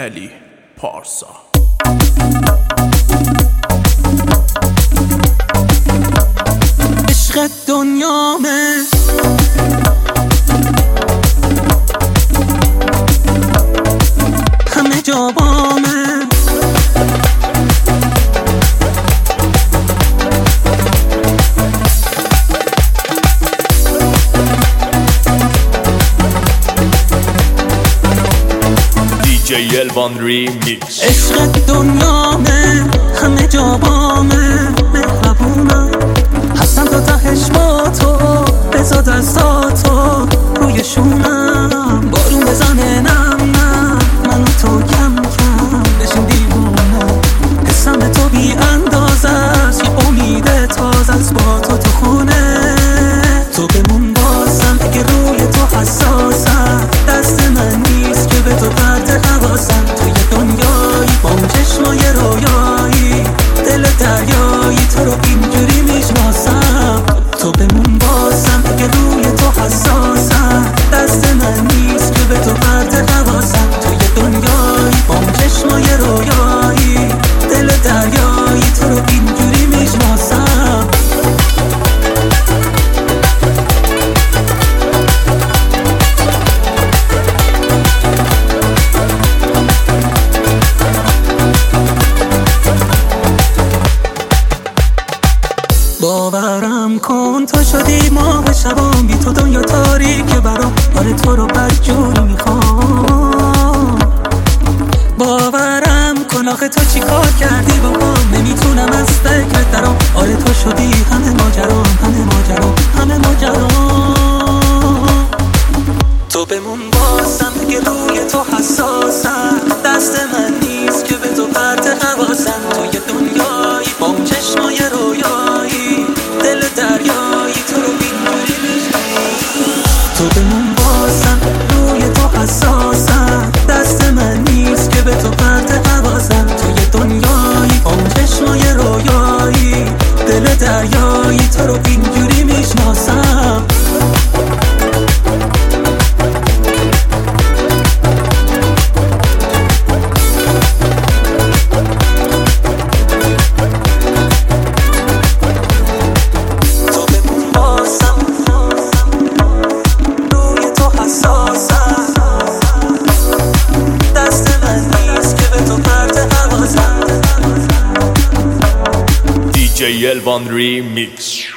علی پارسا. عشق دنیامه همه جا بامه، DJ Elvan Remix. عشق دنیامه همه جا بامه، مهربونم هستم تا تهش با تو، بذار دستاتو روی شونم، بارون بزنه نم نم، من و تو کم کم بشیم دیوونه، حسم به تو بی اندازه است، یه امید تازه است با تو خونه، تو بمون بازم اگه روی تو حساسم، دست من نیست که به تو پرت حواسم، توی دنیایی با اون چشمای رویایی، دل دریایی تو رو اینجوری میشناسم، تو بمون بازم اگه روی تو حساسم، دست من نیست که به تو پرت حواسم، توی دنیایی با اون چشمای رویایی، دل دریایی تو رو اینجوری میشناسم. باورم کن تو شدی ماه شبام، بی تو دنیا تاریکه برام، آره تو رو بدجوری میخوام، باورم کن آخه تو چی کار کردی با هم، نمیتونم از فکرت درام، آره تو شدی همه ماجرام، همه ماجرام، همه ماجرام، تو بمون بازم اگه روی تو حساسم، دست من نیست که به تو پرت حواسم، توی دنیایی با اون چشمای رویایی، دل دریایی تو رو اینجوری میشناسم، تو بمون بازم روی تو حساسم، دست من نیست که به تو پرت حواسم، توی دنیایی با اون چشمای رویایی، دل دریایی تو رو اینجوری میشناسم. DJ Elvan Remix.